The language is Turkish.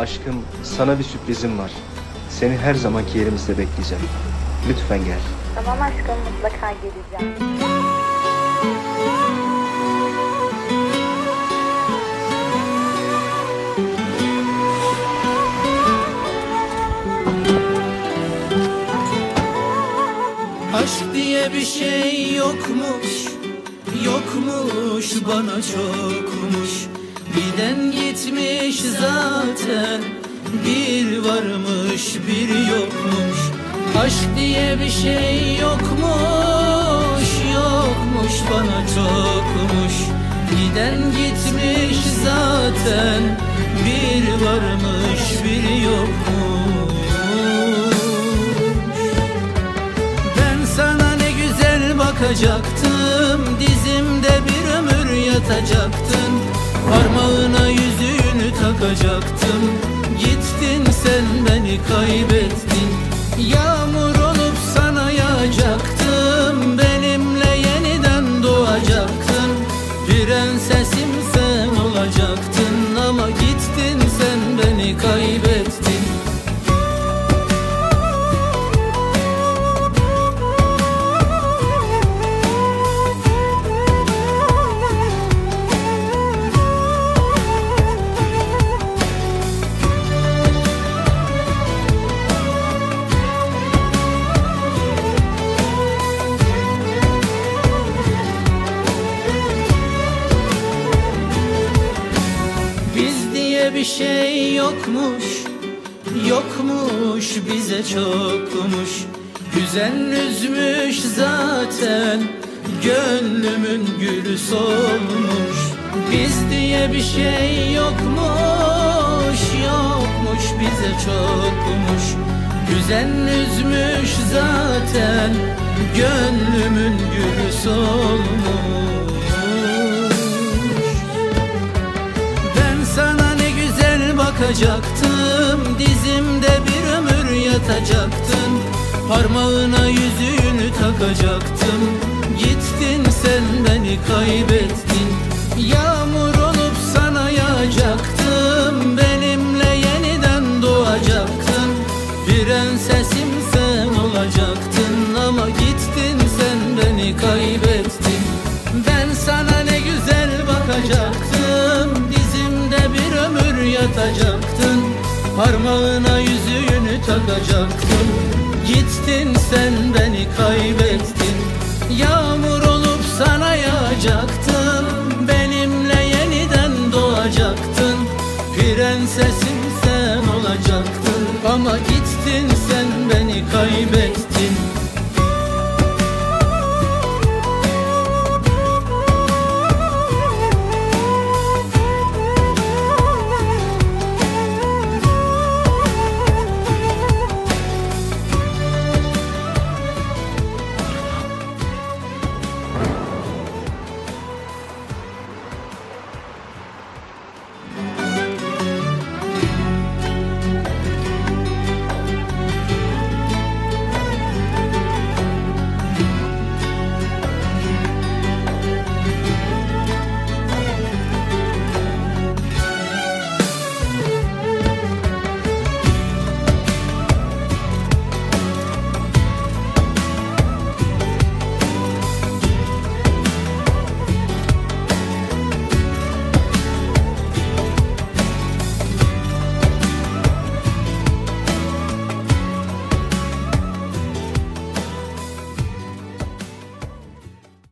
Aşkım, sana bir sürprizim var. Seni her zamanki yerimizde bekleyeceğim. Lütfen gel. Tamam aşkım, mutlaka geleceğim. Aşk diye bir şey yokmuş, yokmuş bana çokmuş. Giden gitmiş zaten, bir varmış bir yokmuş. Aşk diye bir şey yokmuş, yokmuş bana çokmuş. Giden gitmiş zaten, bir varmış bir yokmuş. Ben sana ne güzel bakacaktım, dizimde bir ömür yatacaktın. Parmağına yüzüğünü takacaktım, gittin sen beni kaybettin. Yağmur olup sana yağacaktım, benimle yeniden doğacaktın. Prensesim sen olacaktın, ama gittin sen beni kaybettin. Bir şey yokmuş, yokmuş bize çokmuş. Güzel üzmüş zaten, gönlümün gülü solmuş. Biz diye bir şey yokmuş, yokmuş bize çokmuş. Güzel üzmüş zaten, gönlümün gülü solmuş. Bakacaktım, dizimde bir ömür yatacaktın. Parmağına yüzüğünü takacaktım, gittin sen beni kaybettin. Yağmur olup sana yağacaktım, benimle yeniden doğacaktın. Prensesim sen olacaktın, ama gittin sen beni kaybettin. Ben sana ne güzel bakacaktım, dizimde bir ömür yatacaktın. Parmağına yüzüğünü takacaktın, gittin sen beni kaybettin. Yağmur olup sana yağacaktım, benimle yeniden doğacaktın. Prensesim sen olacaktın, ama gittin sen beni kaybettin.